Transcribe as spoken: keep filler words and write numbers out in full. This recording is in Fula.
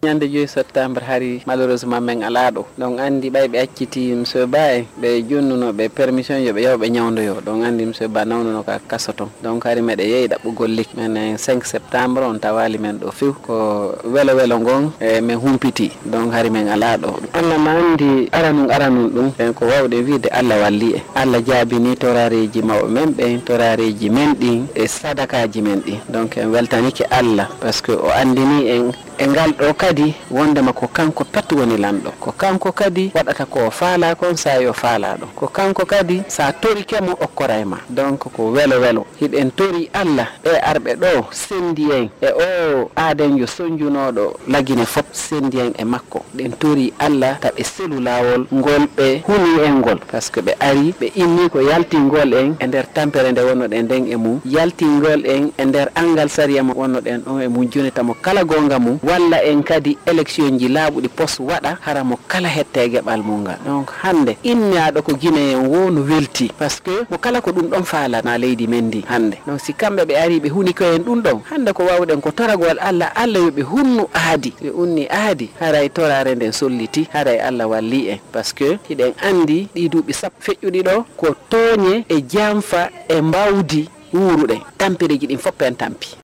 Nyande joyi septembre hari malheureusement men ala ɗo donc andi ɓay ɓe acciti monsieur Ba en ɓe jonnuno ɓe permission yo ɓe yaw ɓe ñawdoyo donc andi monsieur Ba nawnuno ka kasoton donc hari meɗe yeeyi ɗaɓɓugol lekki men cinq septembre on tawali men ɗo few ko welo welo gon e min humpiti donc hari men ala ɗo Allah ma andi aranum aranum ɗum en ko wawɗe wiide Allah walli e Allah jaabini torareji mawɓe men ɓen torareji men ɗin e sadakaji men ɗin donc en weltanike Allah par ce que o andini en e ngal ɗo kadi wondema ko kanko pet woni lanɗo ko kanko kadi waɗata ko faala kon sa yo faala ɗo ko kanko kadi sa torikemo okkorayma donc ko welo welo hiɗen tori Allah ɓe arɓe ɗo sendi en e o aadenjo sonjunoɗo lagine fop sendi en e makko ɗen tori Allah taɓe selu lawol ngol ɓe huni en ngol par ce que ɓe ari ɓe inni ko yaltingol en e nder tampere nde wonnoɗen nden e mum yaltingol en e nder angal sariya mo wonnoɗen ɗon e mum jonitamo kala gonga mum walla en kadi élection ji laaɓuɗi pos waɗa hara mo kala hette geɓal mum ngal donc hande innaɗo ko Guinée en wonu welti par ce que mo kala ko ɗum ɗon faalana leydi men ndi hande donc si kamɓe ɓe ari ɓe huni koyen ɗum ɗon hande ko wawɗen ko toragol Allah Allah yoɓe hunnu aadi ɓe unni aadi haray torare nden solliti haray Allah walli en par ce que hiɗen andi ɗi duuɓi sappo feƴƴuɗi ɗo ko tooñe e jamfa e mbawdi wuuruɗen tampireji ɗin fopp en tampi